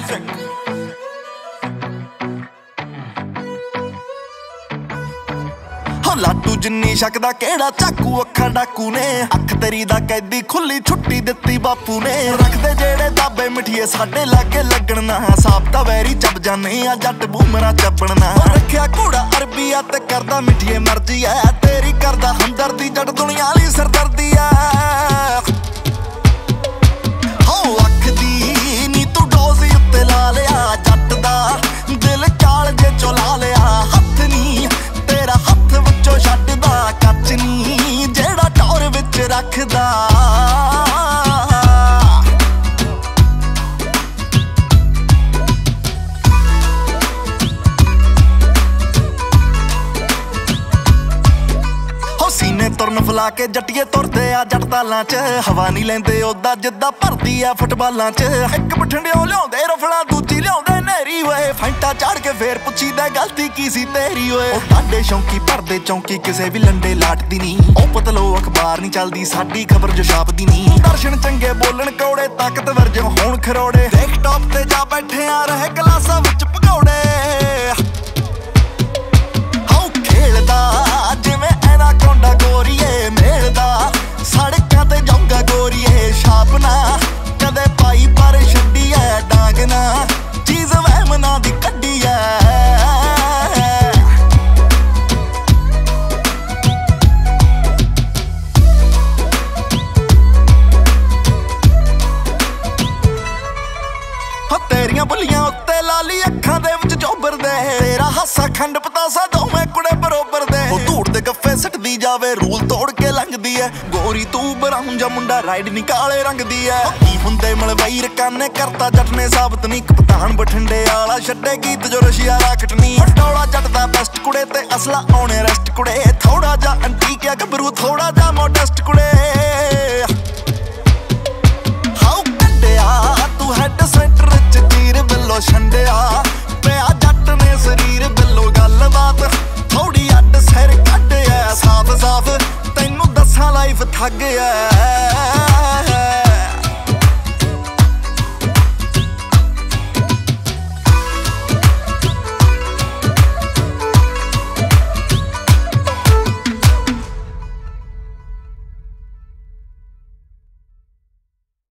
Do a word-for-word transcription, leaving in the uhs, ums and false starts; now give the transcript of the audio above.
ਲਾਟੂ ਜਿੰਨੀ ਸ਼ੱਕਦਾ ਕਿਹੜਾ ਚਾਕੂ ਅੱਖਾਂ ਡਾਕੂ ਨੇ ਅੱਖ ਤੇਰੀ ਦਾ ਕੈਦੀ ਖੁੱਲੀ ਛੁੱਟੀ ਦਿੱਤੀ ਬਾਪੂ ਨੇ ਰੱਖਦੇ ਜਿਹੜੇ ਦਾਬੇ ਮਿੱਠੀਏ ਸਾਡੇ ਲਾਗੇ ਲੱਗਣ ਨਾ ਸਾਬਤਾ ਵੈਰੀ ਚੱਬ ਜਾਨੇ ਆ ਜੱਟ ਬੂਮਰਾ ਚੱਪਣ ਨਾ ਰੱਖਿਆ ਘੋੜਾ ਅਰਬੀ ਆ ਤੇ ਕਰਦਾ ਮਿੱਠੀਏ ਮਰਜ਼ੀ ਐ ਤੇਰੀ ਕਰਦਾ ਹਮਦਰਦੀ ਜੱਟ ਦੁਨੀਆ ਵਾਲੀ ਸਰਦਰਦੀ ਐ ਹੋ ਅੱਖ ਦੀ ਨੀ ਤੂੰ ਡੋਜ਼ ਉੱਤੇ ਲਾ ਲਿਆ ਜੱਟ ਦਾ ਦਿਲ ਚਾਲ ਜੇ ਚੁਲਾ ਲਿਆ ਹੱਥ ਨੀ ਤੇਰਾ ਹੱਥ ਵਿੱਚੋਂ ਛੱਡਦਾ ਕੱਚ ਨੀ ਜਿਹੜਾ ਟੌਰ ਵਿੱਚ ਰੱਖਦਾ ਸੀਨੇ ਤੁਰਨ ਫਲਾ ਕੇ ਜੱਟੀਏ ਤੁਰਦੇ ਆ ਜੱਟ ਤਾਲਾਂ ਚ ਹਵਾ ਨਹੀਂ ਲੈਂਦੇ ਉਦਾਂ ਜਿੱਦਾਂ ਭਰਦੀ ਆ ਫੁੱਟਬਾਲਾਂ ਚ ਇੱਕ ਬਠਿੰਡਿਓ ਲਿਆਉਂਦੇ ਰਫਲਾ ਦੂਜੀ ਲਿਆਉਂਦੇ ਨਹਿਰੀ ਓਏ ਫੈਂਟਾ ਚਾੜ ਕੇ ਫੇਰ ਪੁੱਛੀਦਾ ਗਲਤੀ ਕੀ ਸੀ ਤੇਰੀ ਓਏ ਉਹ ਸਾਡੇ ਸ਼ੌਂਕੀ ਭਰਦੇ ਚੌਂਕੀ ਕਿਸੇ ਵੀ ਲੰਡੇ ਲਾਟਦੀ ਨਹੀਂ ਉਹ ਪਤਲੋ ਅਖਬਾਰ ਨਹੀਂ ਚੱਲਦੀ ਸਾਡੀ ਖਬਰ ਜੋ ਛਾਪਦੀ ਨਹੀਂ ਦਰਸ਼ਨ ਚੰਗੇ ਬੋਲਣ ਕੌੜੇ ਤਾਕਤਵਰ ਜੋ ਹੋਣ ਖਰੋੜੇ ਦੇਖ ਟੌਪ ਤੇ ਜਾ ਬੈਠੇ ਆ ਰਹੇ ਕਲਾਸਾਂ ਵਿੱਚ ਭਗੌੜੇ ਹਾਉ ਖੇਲਦਾ ਜਿਵੇਂ ਐਨਾ ਕੋਂਡਾ ਗੋਰੀਏ ਮੇਲਦਾ ਸੜਕਾਂ ਤੇ ਜਾਊਗਾ ਗੋਰੀਏ ਛਾਪਣਾ ਕਦੇ ਪਾਈ ਪਰ ਛੱਡੀ ਐ ਡਾਂਗ ਨਾ ਚੀਜ਼ ਵਹਿਮਨਾ ਦੀ ਕੱਢੀ ਐ ਤੇਰੀਆਂ ਬੁੱਲੀਆਂ ਉੱਤੇ ਲਾਲੀ ਅੱਖਾਂ ਦੇ ਵਿੱਚ ਚੋਬਰਦੇ ਤੇਰਾ ਹਾਸਾ ਖੰਡ ਪਤਾਸਾ ਦੋਵੇਂ ਕੁੜੇ ਬਰੋਬਰ ਦੇ ਉਹ ਧੂੜ ਦੇ ਗੱਫੇ ਸਿੱਟਦੀ ਜਾਵੇ ਰੂਲ ਤੋੜ ਕੇ ਲੰਘਦੀ ਐ ਗੋਰੀ ਤੂੰ ਬਰਾਊਨ ਜਾਂ ਮੁੰਡਾ ਰਾਈਡ ਨੀ ਕਾਲੇ ਰੰਗ ਦੀ ਐ ਕੀ ਹੁੰਦੇ ਮਲਵਈ ਰਕਾਨੇ ਕਰਤਾ ਜੱਟ ਨੇ ਸਾਬਤ ਨੀ ਕਪਤਾਨ ਬਠਿੰਡੇ ਵਾਲਾ ਛੱਡੇ ਗੀਤ ਜੋ ਰਸ਼ੀਆ ਰਾਕਟ ਨੀ ਟੋਲਾ ਜੱਟ ਦਾ ਬੈਸਟ ਕੁੜੇ ਤੇ ਅਸਲਾ ਆਉਣੇ ਰੈਸਟ ਕੁੜੇ ਥੋੜਾ ਜਾ ਅੰਟੀਕ ਆ ਗੱਭਰੂ ਥੋੜਾ ਜਾ ਮੋਡਸਟ ਕੁੜੇ ਹਾਉ ਕੱਢਿਆ ਤੂੰ ਹੈਡ ਸੈਂਟਰ ਚ ਚੀਰ ਬਿੱਲੋ ਛੰਡਿਆ ਪਿਆ ਜੱਟ ਨੇ ਸਰੀਰ ਬਿੱਲੋ ਗੱਲਬਾਤ ਥੋੜੀ ਅੱਡ ਸਿਰ ਕੱਢਿਆ ਸਾਫ ਸਾਫ ਤੈਨੂੰ ਦੱਸਾਂ ਲਾਈਫ ਥੱਕ ਗਿਆ